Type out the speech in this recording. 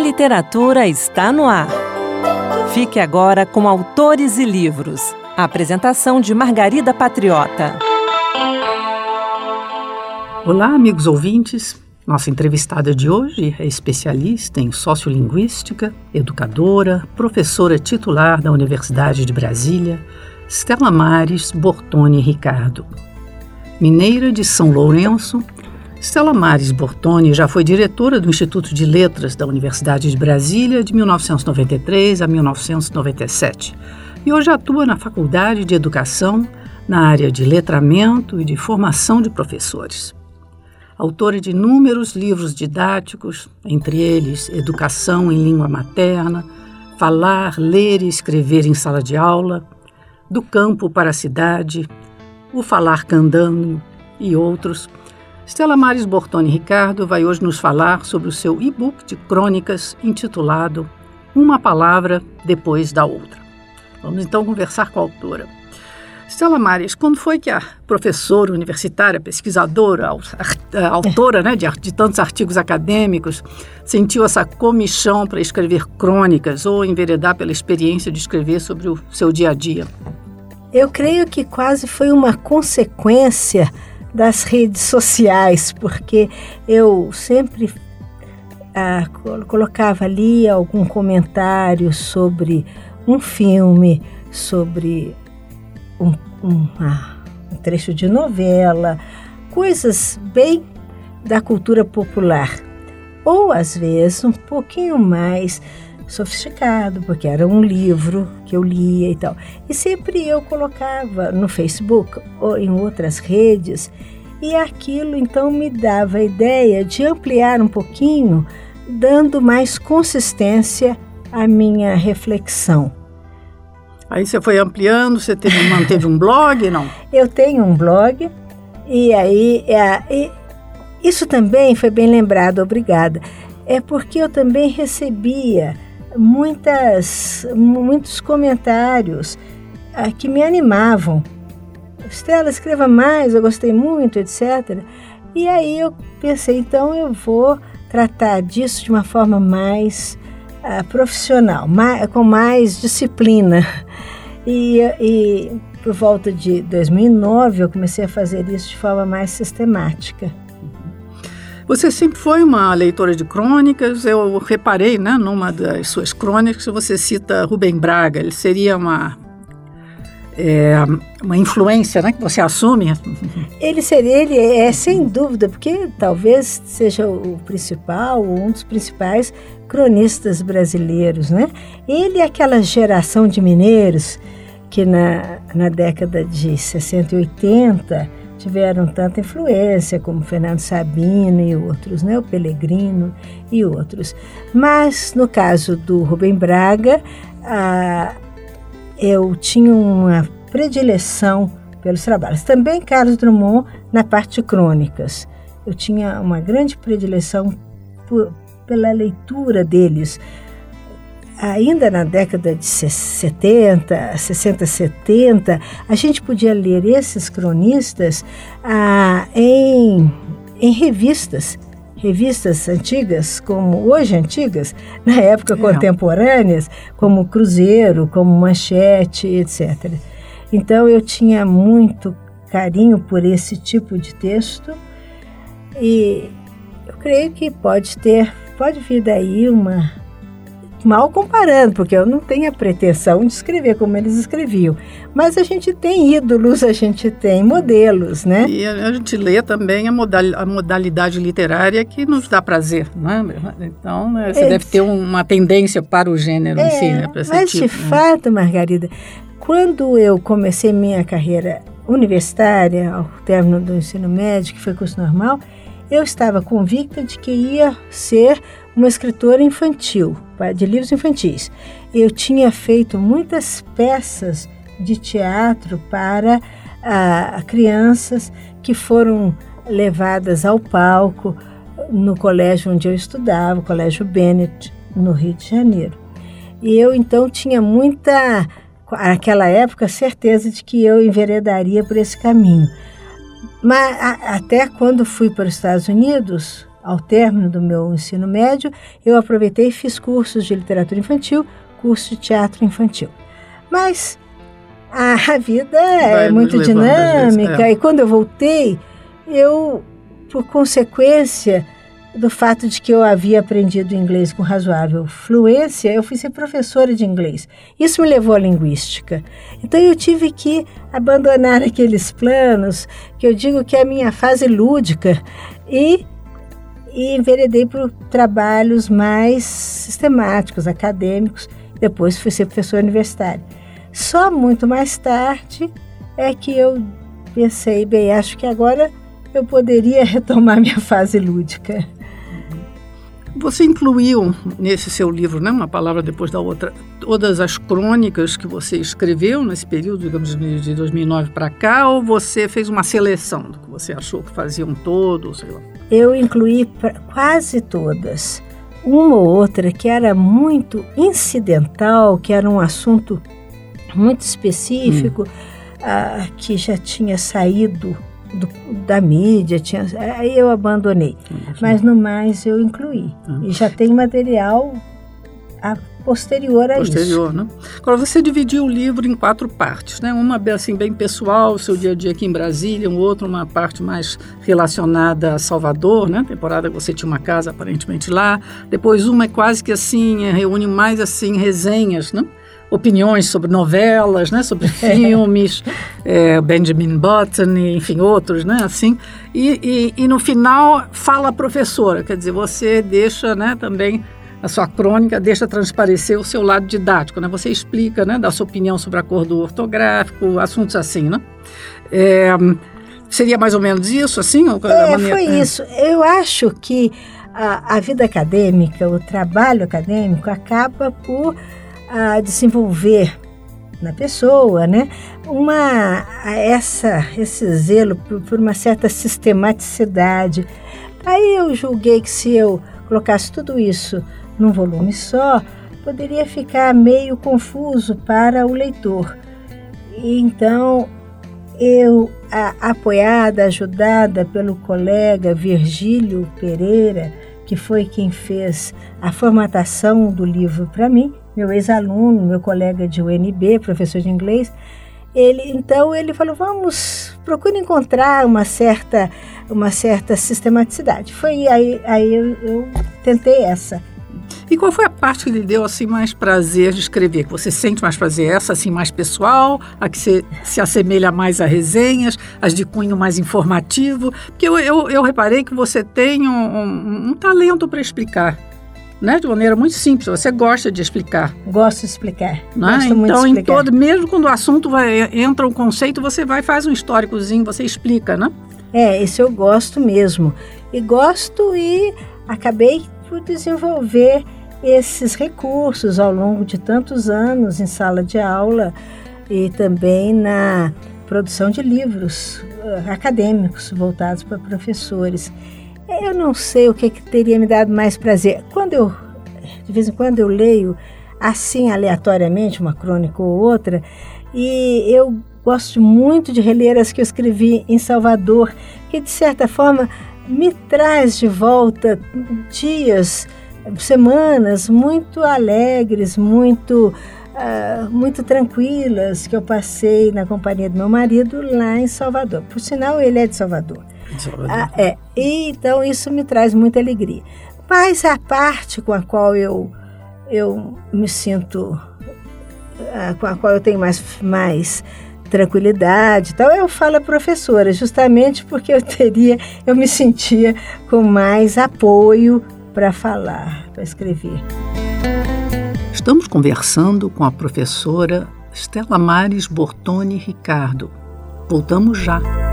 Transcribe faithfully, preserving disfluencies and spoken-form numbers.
literatura está no ar. Fique agora com Autores e Livros. A apresentação de Margarida Patriota. Olá, amigos ouvintes. Nossa entrevistada de hoje é especialista em sociolinguística, educadora, professora titular da Universidade de Brasília, Stella Maris Bortoni Ricardo. Mineira de São Lourenço, Stella Maris Bortoni já foi diretora do Instituto de Letras da Universidade de Brasília de mil novecentos e noventa e três a mil novecentos e noventa e sete e hoje atua na Faculdade de Educação na área de letramento e de formação de professores. Autora de inúmeros livros didáticos, entre eles Educação em Língua Materna, Falar, Ler e Escrever em Sala de Aula, Do Campo para a Cidade, O Falar Candando e outros, Stella Maris Bortoni Ricardo vai hoje nos falar sobre o seu e-book de crônicas intitulado Uma Palavra Depois da Outra. Vamos então conversar com a autora. Stella Maris, quando foi que a professora universitária, pesquisadora, autora né, de, de tantos artigos acadêmicos, sentiu essa comichão para escrever crônicas ou enveredar pela experiência de escrever sobre o seu dia a dia? Eu creio que quase foi uma consequência das redes sociais, porque eu sempre ah, colocava ali algum comentário sobre um filme, sobre um, um, ah, um trecho de novela, coisas bem da cultura popular, ou às vezes um pouquinho mais sofisticado, porque era um livro que eu lia e tal. E sempre eu colocava no Facebook ou em outras redes, e aquilo então me dava a ideia de ampliar um pouquinho, dando mais consistência à minha reflexão. Aí você foi ampliando, você teve, manteve um blog, não? Eu tenho um blog, e aí é, e isso também foi bem lembrado, obrigada. É porque eu também recebia muitas, muitos comentários ah, que me animavam. Stella, escreva mais, eu gostei muito, etcétera. E aí eu pensei, então eu vou tratar disso de uma forma mais ah, profissional, mais, com mais disciplina. E, e por volta de dois mil e nove eu comecei a fazer isso de forma mais sistemática. Você sempre foi uma leitora de crônicas. Eu reparei, né, numa das suas crônicas, você cita Rubem Braga. Ele seria uma, é, uma influência, né, que você assume? Ele seria, ele é sem dúvida, porque talvez seja o principal, um dos principais cronistas brasileiros, né? Ele é aquela geração de mineiros que na, na década de sessenta e oitenta tiveram tanta influência, como Fernando Sabino e outros, né? O Pellegrino e outros. Mas, no caso do Rubem Braga, ah, eu tinha uma predileção pelos trabalhos. Também Carlos Drummond na parte de crônicas. Eu tinha uma grande predileção por, pela leitura deles. Ainda na década de setenta, sessenta, setenta, a gente podia ler esses cronistas ah, em, em revistas, revistas antigas, como hoje antigas, na época é. contemporâneas, como Cruzeiro, como Manchete, etcétera. Então eu tinha muito carinho por esse tipo de texto e eu creio que pode ter, pode vir daí uma... Mal comparando, porque eu não tenho a pretensão de escrever como eles escreviam. Mas a gente tem ídolos, a gente tem modelos, né? E a gente lê também a, modal, a modalidade literária que nos dá prazer, né? Então, né, você é, deve ter uma tendência para o gênero é, em si, né? Para esse mas tipo, de né? fato, Margarida, quando eu comecei minha carreira universitária, ao término do ensino médio, que foi curso normal, eu estava convicta de que ia ser uma escritora infantil, de livros infantis. Eu tinha feito muitas peças de teatro para ah, crianças que foram levadas ao palco no colégio onde eu estudava, o Colégio Bennett, no Rio de Janeiro. E eu, então, tinha muita, naquela época, certeza de que eu enveredaria por esse caminho. Mas a, até quando fui para os Estados Unidos, ao término do meu ensino médio, eu aproveitei e fiz cursos de literatura infantil, curso de teatro infantil. Mas a vida é muito dinâmica, é. E quando eu voltei, eu, por consequência do fato de que eu havia aprendido inglês com razoável fluência, eu fui ser professora de inglês. Isso me levou à linguística. Então eu tive que abandonar aqueles planos, que eu digo que é a minha fase lúdica, e, e enveredei para trabalhos mais sistemáticos, acadêmicos. Depois fui ser professora universitária. Só muito mais tarde é que eu pensei, bem, acho que agora eu poderia retomar minha fase lúdica. Você incluiu nesse seu livro, né, uma palavra depois da outra, todas as crônicas que você escreveu nesse período, digamos, de dois mil e nove para cá, ou você fez uma seleção do que você achou que faziam todos, sei lá? Eu incluí pra, quase todas. Uma ou outra que era muito incidental, que era um assunto muito específico, hum. ah, que já tinha saído Do, da mídia, tinha, aí eu abandonei. Uhum. Mas no mais eu incluí. Uhum. E já tem material a posterior a posterior, isso. Né? Agora, você dividiu o livro em quatro partes, né? Uma assim, bem pessoal, o seu dia a dia aqui em Brasília, um outro, uma parte mais relacionada a Salvador, né? Temporada que você tinha uma casa aparentemente lá. Depois uma é quase que assim, reúne mais assim resenhas, né? Opiniões sobre novelas, né, sobre filmes, é, Benjamin Button, enfim, outros, né, assim, e, e, e no final fala a professora, quer dizer, você deixa, né, também a sua crônica, deixa transparecer o seu lado didático, né, você explica, né, dá sua opinião sobre acordo ortográfico, assuntos assim, né, é, seria mais ou menos isso, assim? É, maneira... foi isso, eu acho que a, a vida acadêmica, o trabalho acadêmico acaba por a desenvolver na pessoa, né, uma, essa, esse zelo por, por uma certa sistematicidade. Aí eu julguei que se eu colocasse tudo isso num volume só, poderia ficar meio confuso para o leitor. E então, eu, a, apoiada, ajudada pelo colega Virgílio Pereira, que foi quem fez a formatação do livro para mim, meu ex-aluno, meu colega de U N B, professor de inglês, ele, então ele falou, vamos, procure encontrar uma certa, uma certa sistematicidade. Foi aí, aí eu, eu tentei essa. E qual foi a parte que lhe deu assim, mais prazer de escrever? Que você sente mais prazer? Essa assim, mais pessoal? A que se, se assemelha mais a resenhas? As de cunho mais informativo? Porque eu, eu, eu reparei que você tem um, um, um talento para explicar. Né, de maneira muito simples, você gosta de explicar. Gosto de explicar. Né? Gosto muito então, de explicar. Em todo, mesmo quando o assunto vai, entra um conceito, você vai e faz um históricozinho, você explica, né? É, isso eu gosto mesmo. E gosto e acabei por desenvolver esses recursos ao longo de tantos anos em sala de aula e também na produção de livros uh, acadêmicos voltados para professores. Eu não sei o que, que teria me dado mais prazer. Quando eu, de vez em quando eu leio assim aleatoriamente uma crônica ou outra, e eu gosto muito de reler as que eu escrevi em Salvador, que de certa forma me traz de volta dias, semanas muito alegres, muito, uh, muito tranquilas que eu passei na companhia do meu marido lá em Salvador. Por sinal, ele é de Salvador. Ah, é. E, então isso me traz muita alegria. Mas a parte com a qual eu, eu me sinto, ah, com a qual eu tenho mais, mais tranquilidade e tal, eu falo a professora, justamente porque eu teria, eu me sentia com mais apoio para falar, para escrever. Estamos conversando com a professora Stella Maris Bortoni Ricardo. Voltamos já.